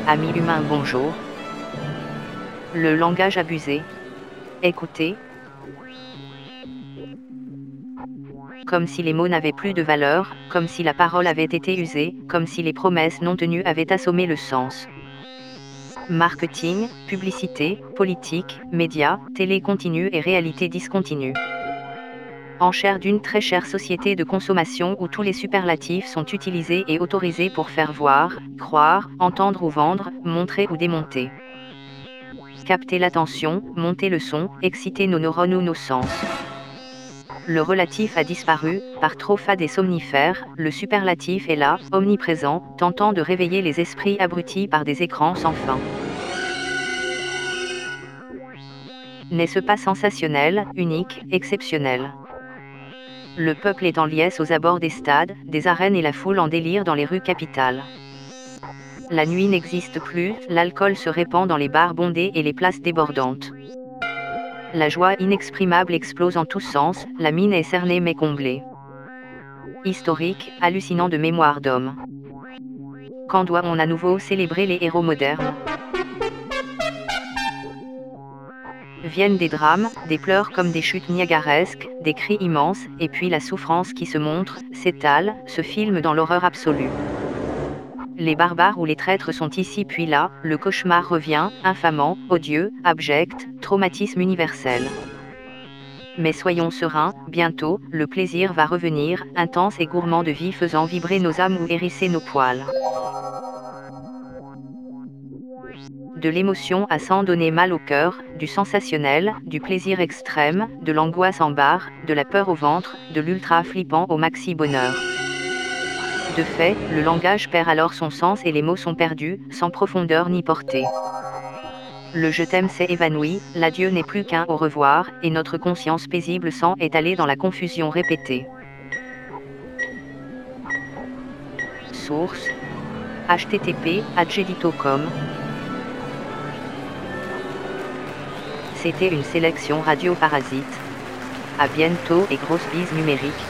Amis humains bonjour. Le langage abusé. Écoutez. Comme si les mots n'avaient plus de valeur, comme si la parole avait été usée, comme si les promesses non tenues avaient assommé le sens. Marketing, publicité, politique, médias, télé continue et réalité discontinue. Enchère d'une très chère société de consommation où tous les superlatifs sont utilisés et autorisés pour faire voir, croire, entendre ou vendre, montrer ou démonter. Capter l'attention, monter le son, exciter nos neurones ou nos sens. Le relatif a disparu, par trop fade et somnifère, le superlatif est là, omniprésent, tentant de réveiller les esprits abrutis par des écrans sans fin. N'est-ce pas sensationnel, unique, exceptionnel? Le peuple est en liesse aux abords des stades, des arènes et la foule en délire dans les rues capitales. La nuit n'existe plus, l'alcool se répand dans les bars bondés et les places débordantes. La joie inexprimable explose en tous sens, la mine est cernée mais comblée. Historique, hallucinant de mémoire d'homme. Quand doit-on à nouveau célébrer les héros modernes? Viennent des drames, des pleurs comme des chutes niagaresques, des cris immenses, et puis la souffrance qui se montre, s'étale, se filme dans l'horreur absolue. Les barbares ou les traîtres sont ici puis là, le cauchemar revient, infamant, odieux, abject, traumatisme universel. Mais soyons sereins, bientôt, le plaisir va revenir, intense et gourmand de vie faisant vibrer nos âmes ou hérisser nos poils. De l'émotion à s'en donner mal au cœur, du sensationnel, du plaisir extrême, de l'angoisse en barre, de la peur au ventre, de l'ultra flippant au maxi bonheur. De fait, le langage perd alors son sens et les mots sont perdus, sans profondeur ni portée. Le je t'aime s'est évanoui, l'adieu n'est plus qu'un au revoir, et notre conscience paisible s'en est allée dans la confusion répétée. Source http://adjedito.com. C'était une sélection Radio Parasite. À bientôt et grosse bise numérique.